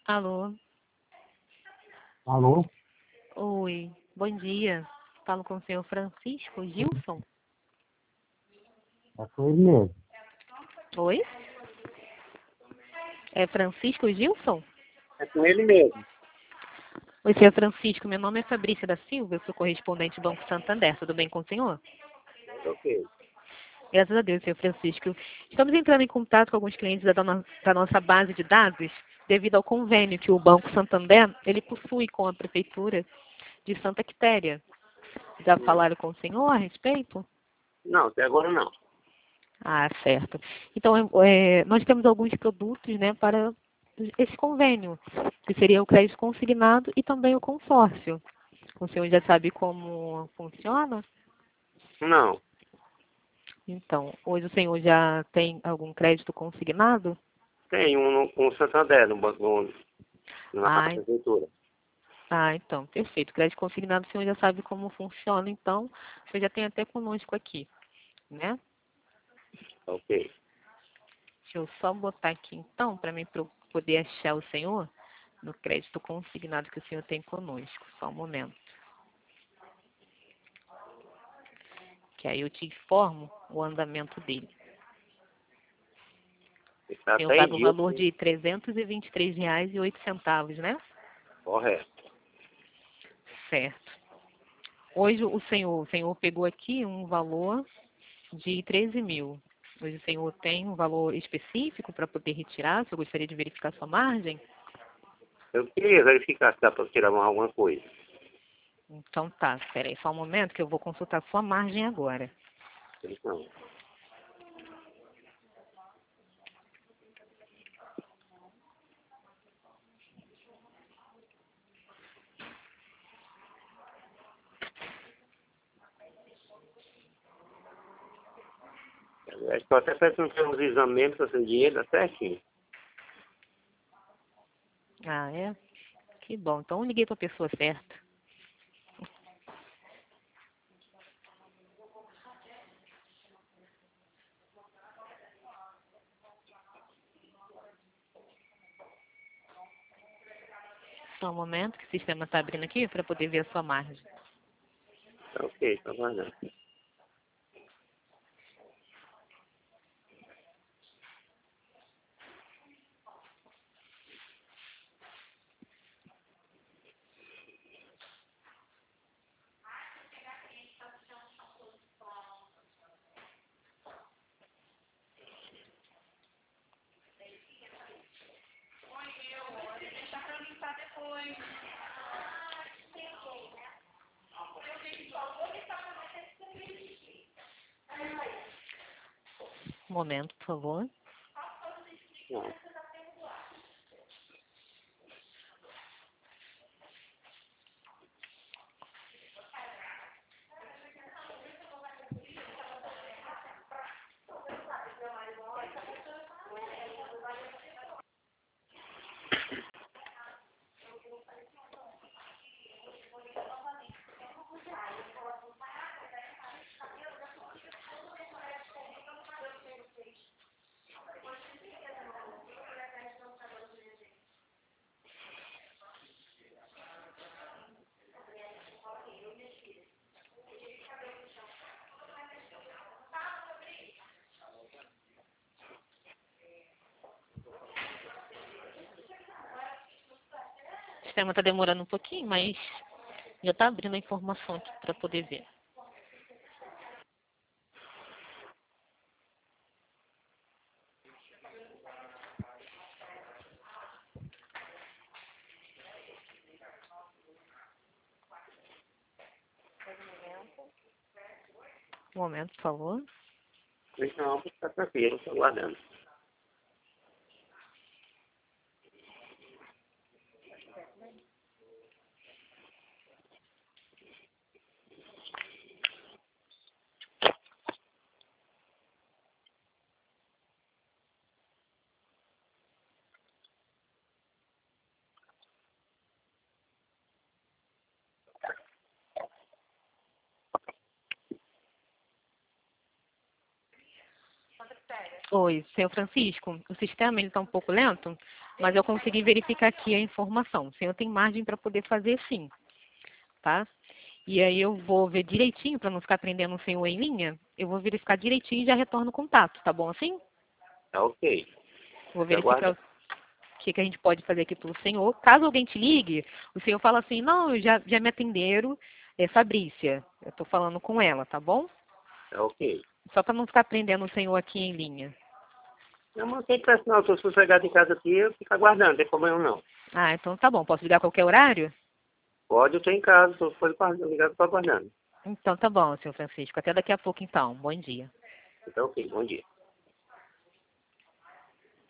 Alô? Alô? Oi, bom dia. Falo com o senhor Francisco Gilson? É com ele mesmo. Oi? É Francisco Gilson? É com ele mesmo. Oi, senhor Francisco, meu nome é Fabrícia da Silva, eu sou correspondente do Banco Santander. Tudo bem com o senhor? Ok. Graças a Deus, senhor Francisco. Estamos entrando em contato com alguns clientes da nossa base de dados devido ao convênio que o Banco Santander ele possui com a Prefeitura de Santa Quitéria. Já falaram com o senhor a respeito? Não, até agora não. Ah, certo. Então, nós temos alguns produtos, né, para esse convênio, que seria o crédito consignado e também o consórcio. O senhor já sabe como funciona? Não. Então, hoje o senhor já tem algum crédito consignado? Tem um com o Santander, no banco, na Ah, prefeitura. então, perfeito. Crédito consignado, o senhor já sabe como funciona, então, o senhor já tem até conosco aqui, né? Ok. Deixa eu só botar aqui, então, para mim poder achar o senhor no crédito consignado que o senhor tem conosco. Só um momento. Que aí eu te informo o andamento dele. Está O senhor até em paga o dia, valor sim. de R$ 323,08, né? Correto. Certo. Hoje o senhor pegou aqui um valor de 13 mil. Hoje o senhor tem um valor específico para poder retirar? O senhor gostaria de verificar sua margem? Eu queria verificar se dá para tirar mais alguma coisa. Então tá, espera aí só um momento que eu vou consultar sua margem agora. Então, eu estou até pensando em uns exames para sem dinheiro, dá certinho. Ah, é? Que bom. Então eu liguei para a pessoa certa. Só um momento que o sistema está abrindo aqui para poder ver a sua margem. Ok, tá valendo. Um momento, por favor. Não. O sistema está demorando um pouquinho, mas já está abrindo a informação aqui para poder ver. Um momento, por favor. Então, está tranquilo, estou guardando. Oi, senhor Francisco. O sistema está um pouco lento, mas eu consegui verificar aqui a informação. O senhor tem margem para poder fazer sim, tá? E aí eu vou ver direitinho, para não ficar prendendo o senhor em linha, eu vou verificar direitinho e já retorno o contato, tá bom assim? Tá ok. Vou Eu verificar aguardo. o que a gente pode fazer aqui pelo senhor. Caso alguém te ligue, o senhor fala assim, não, já me atenderam, é Fabrícia, eu estou falando com ela, tá bom? Tá ok. Só para não ficar prendendo o senhor aqui em linha. Eu não tenho pressa não, estou sossegado em casa aqui, eu fico aguardando, não tem problema não. Ah, então tá bom, posso ligar a qualquer horário? Pode, eu estou em casa, estou ligado, estou aguardando. Então tá bom, senhor Francisco. Até daqui a pouco então. Bom dia. Então ok, bom dia.